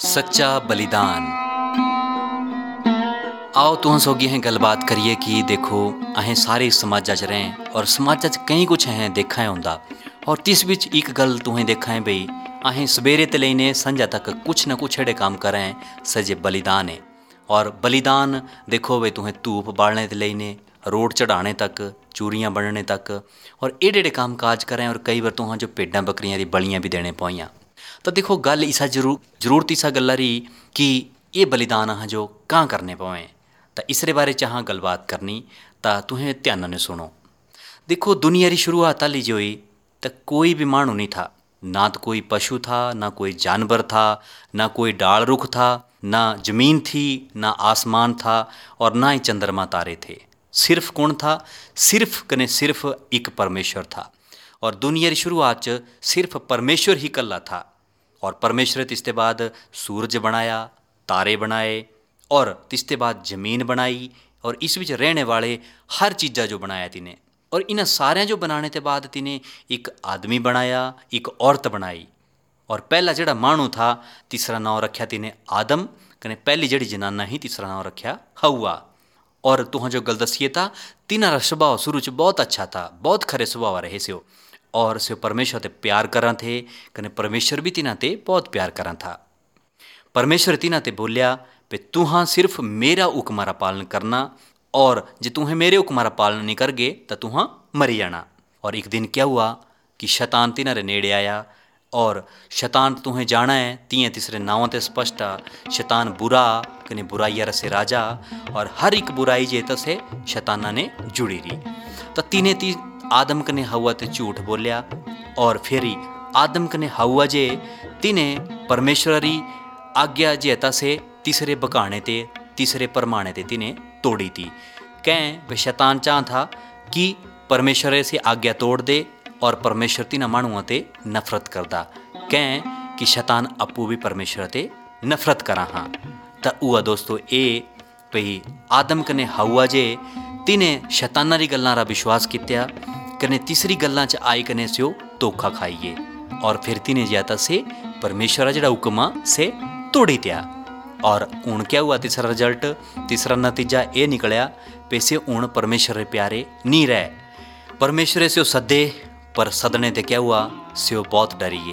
सच्चा बलिदान। आओ तुहां सौगी अहें गलबात करिए कि देखो अहें सारे समाजा च रहें और समाजा च कई कुछ अहें देखा है होंदा और तिस बिच एक गल तुहें देखा है बई अहें सवेरे ते लेने संझा तक कुछ न कुछ एड़े काम करें सजे बलिदान है। और बलिदान देखो बई तुहें धूप बालने ते लेने रोड चढ़ाने तक चूरियां बनने तक और एडे एडे काम काज करें और कई बार तुहां जो भेडां बकरियां दी बलियां भी देने पौइयां। तो देखो गल इसा जरूरत इसा गल्ला रही कि ये बलिदान अहां जो कां करने पवें तो इसरे बारे च अहां गलबात करनी तो तुहें ध्यान ने सुनो। देखो दुनिया री शुरुआत हाली जो हुई तो कोई भी मानू नहीं था, ना तो कोई पशु था, ना कोई जानवर था, ना कोई डाल रुख था, ना जमीन थी, ना आसमान था और ना ही चंद्रमा तारे थे। सिर्फ कौन था? सिर्फ कने सिर्फ एक परमेश्वर था। और दुनिया की शुरुआत च सिर्फ परमेश्वर ही कल्ला था। और परमेश्वर तिसते बाद सूरज बनाया, तारे बनाए और तिसते बाद जमीन बनाई और इस विच रहने वाले हर चीज़ा जो बनाया तिने। और इन्हां सारियां जो बनाने के बाद तिने एक आदमी बनाया, एक औरत बनाई। और पहला जिहड़ा मानू था तीसरा नाम रखा तिने आदम कने पहली जिहड़ी जनाना ही तीसरा नाम रखा हवा। और तुहां जो गल दसीए था तिन्हारा स्वभाव शुरू च बहुत अच्छा था, बहुत खरे स्वभाव रहे से और से परमेश्वर ते प्यार करा थे कने परमेश्वर भी तिन्हां ते बहुत प्यार करा था। परमेश्वर तिन्हां ते बोलिया भी तुहां सिर्फ मेरा हुक्मारा पालन करना और जे तुहें मेरे हुक्मारा पालन नहीं करगे तो तुहां मरी जाना। और एक दिन क्या हुआ कि शैतान तिन्हां रे नेड़े आया और शैतान तुहें जाना है तियां तीसरे नावां ते स्पष्ट आ, शैतान बुरा कने बुराइया रसे राजा और हर एक बुराई जे तसे शैताना ने जुड़ी रही। तो तिने आदम कने हवा ते झूठ बोलिया और फिर आदम कने हवा जे तिने परमेश्वरी आज्ञा जे तसे तीसरे बकाने ते तीसरे परमाणे ते तिने तोड़ी थी। कहें वे शैतान चाह था कि परमेश्वर से आज्ञा तोड़ दे और परमेश्वर तिन्हां मानूआं ते नफरत करदा। कहें कि शैतान अप्पू भी परमेश्वर ते नफरत करा हाँ। तो हुआ दोस्तों ये भई आदम कने हवा जे तिने शैताना री गल्लां रा विश्वास कित्या कने तीसरी गल्लां च आई कने स्यो धोखा खाइए और फिर तिने जाता से परमेश्वर जिहड़ा हुक्म से तोड़ी दिया। और हुण क्या हुआ तीसरा रिजल्ट, तीसरा नतीजा ये निकलिया पे से हुण परमेश्वर रे प्यारे नहीं रहे। परमेश्वर से सदे पर सदने ते क्या हुआ स्यो बहुत डरिए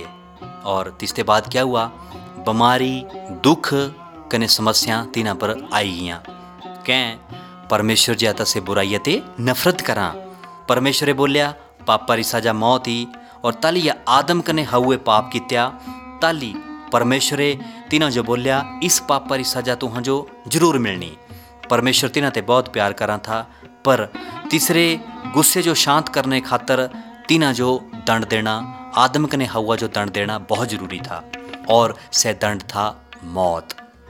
और तिसते बाद क्या हुआ बीमारी दुख कने समस्या तिन्हां पर आई गईयां। कैं परमेश्वर जाता से बुराइया ते नफरत करा। परमेश्वरे बोलिया पापा री सजा मौत ही और ताली आदम कने हवे पाप कित्या ताली परमेश्वरे तिन्हां जो बोलिया इस पापा री सजा तुहां जो जरूर मिलनी। परमेश्वर तिन्हां ते बहुत प्यार करा था पर तीसरे गुस्से जो शांत करने खातर तिन्हां जो दंड देना आदम कने हवा जो दंड देना बहुत जरूरी था और सह दंड था मौत।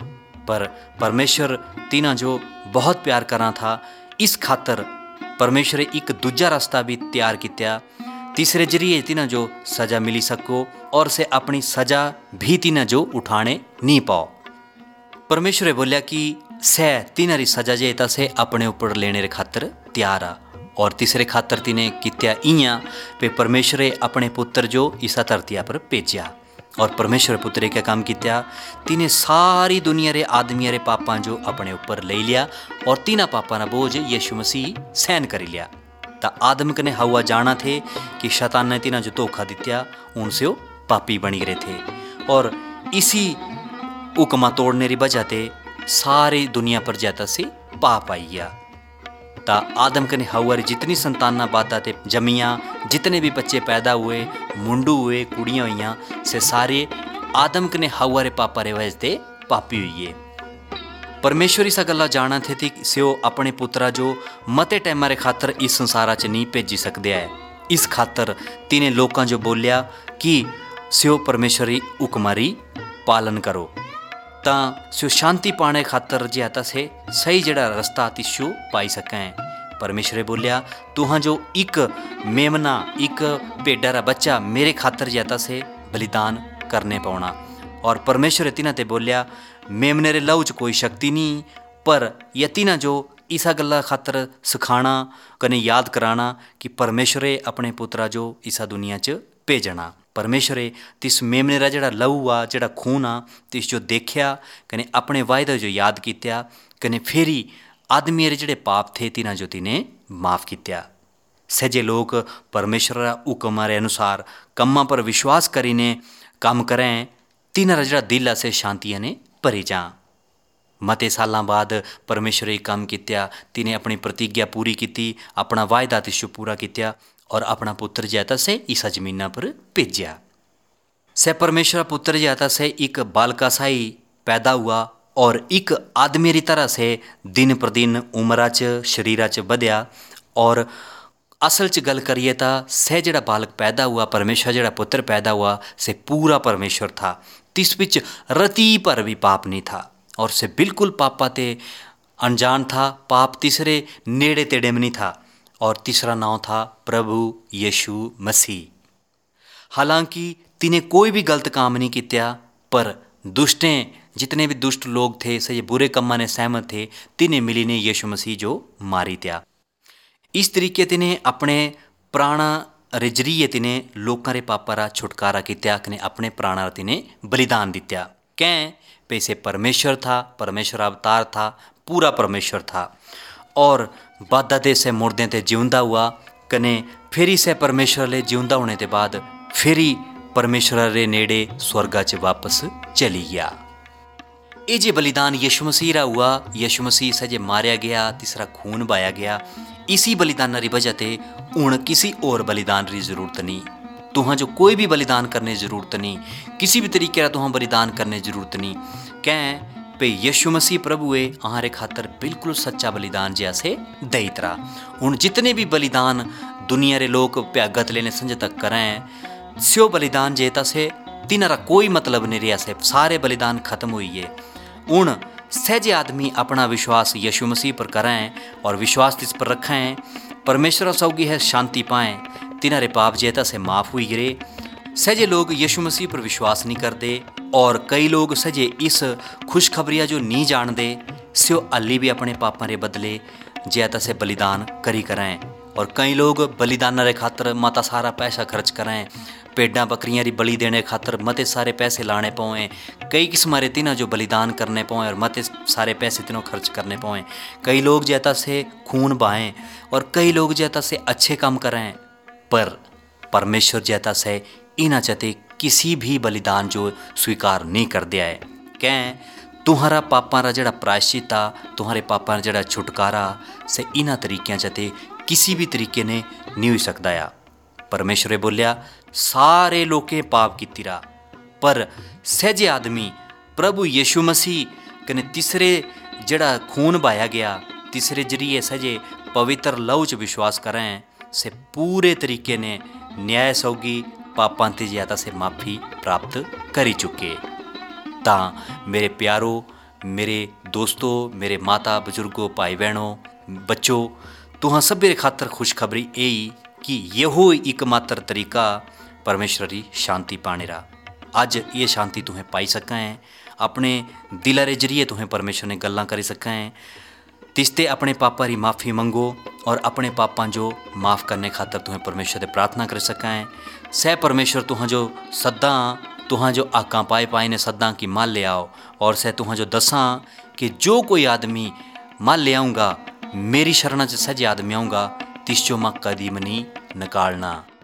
पर परमेश्वर तिन्हां जो बहुत प्यार करा था इस खातर परमेश्वर एक दूजा रास्ता भी तैयार किया तीसरे जरिए तिन्हां जो सजा मिली सको और से अपनी सजा भी तिन्हां जो उठाने नहीं पाओ। परमेश्वर बोलिया कि सह तिन्हारी सजा जे से अपने ऊपर लेने रे खातर तैयार आ। और तीसरे खातर तिने कित्या इयां पे परमेश्वरे अपने पुत्र जो इसा धरतिया पर भेजा और परमेश्वर पुत्रे क्या काम किया तिने सारी दुनिया रे आदमिया रे पापां जो अपने ऊपर ले लिया और तिन्हां पापां रा बोझ यीशु मसीह सहन कर लिया। तो आदम कने हवा जाना थे कि शैतान ने तिन्हां जो धोखा दित्या उनसे वो पापी बनी गए थे और इसी हुक्मा तोड़ने की वजह से सारी दुनिया पर जाता से पाप आई गया। तो आदम कने हवा जितनी संताना बादा ते जमियाँ जितने भी बच्चे पैदा हुए मुंडू हुए कुड़ियाँ हुई से सारे आदम कने हवा रे पापा रे वजह से पापी हुई है। परमेश्वर इसा गल्ला जाना थे थी स्यो अपने पुत्रा जो मते टाइम रे खातर इस संसारा च नहीं भेजी सकते है। इस खातर तिने लोकां जो बोलिया कि स्यो परमेश्वरी हुक्मारी पालन करो तां स्यो शांति पाने खातर जे आता से सही जड़ा रस्ता तिस्यो पाई सकें। परमेश्वरे बोलिया तुहां जो एक मेमना एक भेडा रा बच्चा मेरे खातर जाता से बलिदान करने पाना। और परमेश्वर तिन्हां ते बोलिया मेमने रे लहू च कोई शक्ति नहीं पर यह तिन्हां जो इसा गल्ला खातर सिखाना कने याद कराना कि परमेश्वरे अपने पुत्रा जो इसा दुनिया च भेजना। परमेश्वरे तिस मेमने जड़ा लहू आ जड़ा खून आ तिस जो देखिया कने अपने वायदा जो याद कित्या कने फेरी आदमी रे जड़े पाप थे तिन्हां जो तिने माफ़ कित्या। सजे लोग परमेश्वर हुक्म रे अनुसार कम्मा पर विश्वास करीने काम करें तिन्हारा जड़ा दिल से शांतियां ने भरी जा। मते सालां बाद परमेश्वर ने काम कित्या, तिने अपनी प्रतिज्ञा पूरी की, अपना वायदा तिस पूरा कित्या और अपना पुत्र जैता से इसा जमीना पर भेजा। सै परमेश्वर पुत्र जैता से एक बालका साई पैदा हुआ और एक आदमी री तरह से दिन प्रतिदिन उम्र च शरीर च बढ़िया। और असल च गल करिए तो सै जड़ा बालक पैदा हुआ, परमेश्वर जड़ा पुत्र पैदा हुआ, से पूरा परमेश्वर था। तिस विच रती पर भी पाप नहीं था और से बिल्कुल पापा ते अनजान था। पाप तीसरे नेड़े तेड़े में नहीं था और तीसरा नाम था प्रभु यीशु मसीह। हालांकि तिने कोई भी गलत काम नहीं किया, पर दुष्टें जितने भी दुष्ट लोग थे, से ये बुरे कम्मा ने सहमत थे, तिने मिली ने यीशु मसीह जो मारी त्या। इस तरीके तिने अपने प्राणा रे जरिए तिने लोकां रे पापा रा छुटकारा कित्या कने अपने प्राणा तिने बलिदान दित्या। कैं पैसे परमेश्वर था, परमेश्वर अवतार था, पूरा परमेश्वर था और बादा दे से मुर्दे ते जिउंदा हुआ कने फेरी से परमेश्वर ले जिउंदा होने के बाद फेरी परमेश्वर रे नेड़े स्वर्गा च वापस चली गया। ये जे बलिदान यीशु मसीह रा हुआ, यीशु मसीह से जे मारया गया, तीसरा खून बहाया गया। इसी बलिदान री वजह ते हुण किसी और बलिदान री जरूरत नहीं। तुहां जो कोई भी बलिदान करने जरूरत नहीं, किसी भी तरीके का तुहां बलिदान करने जरूरत नहीं। कैं पे यीशु मसीह प्रभु है अहारे खातर बिल्कुल सच्चा बलिदान जैसे दई तरह। हुण जितने भी बलिदान दुनिया रे लोग भ्यागत लेने संज तक करें, स्यो बलिदान जेता से तिनारा कोई मतलब नहीं रहा से, सारे बलिदान खत्म हुई है। हुण सहजे आदमी अपना विश्वास यीशु मसीह पर करें और विश्वास तिस पर रखें, परमेश्वर सौगी है शांति पाएँ, तिनारे पाप जेता से माफ़ हुई गिरे। सहजे लोग यीशु मसीह पर विश्वास नहीं करते और कई लोग सजे इस खुशखबरिया जो नहीं जानते, स्यो अली भी अपने पापां रे बदले जेता से बलिदान करी करें। और कई लोग बलिदान रे खातर मता सारा पैसा खर्च करें, भेड्डां बकरियां री बलि देने खातर मते सारे पैसे लाने पाएँ, कई किस्म रे तिन्हां जो बलिदान करने पाएँ और मते सारे पैसे तिन्हों खर्च करने पाएँ। कई लोग जैता से खून बहाएँ और कई लोग जैता से अच्छे काम करें, पर परमेश्वर जैता से इन्हां चते किसी भी बलिदान जो स्वीकार नहीं कर दिया है। कैं तुम्हारा पापां रा जड़ा प्रायश्चित आ, तुम्हारे पापां रा जड़ा छुटकारा से इन्हां तरीक़ियां चते किसी भी तरीके ने नहीं हो सकता या। परमेश्वर बोलिया सारे लोकें पाप कीतिरा, पर सहजे आदमी प्रभु यीशु मसीह कने तीसरे जड़ा खून बहाया गया, तीसरे जरिए सहजे पवित्र लहू च विश्वास करें, से पूरे तरीके ने न्याय सौगी पापां ते ज्यादा से माफ़ी प्राप्त करी चुके। ता मेरे प्यारो, मेरे दोस्तों, मेरे माता बुजुर्गों, भाई बहनों, बच्चों, तुहां सभी रे खातर खुशखबरी यही कि यहो एकमात्र तरीका परमेश्वर की शांति पाने रा। अज ये शांति तुम्हें पाई सकें, अपने दिल रे जरिए तुम्हें परमेश्वर ने गल्लां करी सकें। तिसते अपने पापा री माफ़ी मंगो और अपने पापा जो माफ़ करने खातर तुम्हें परमेश्वर से प्रार्थना कर सकें। सह परमेश्वर तुहां जो सदा, तुहां जो आकां पाए पाए ने सदा की माल ले आओ और सह तुहां जो दसा कि जो कोई आदमी माल ले आऊँगा, मेरी शरणा च सहजे आदमी आऊँगा, तिस जो मां कदी मनी निकालना।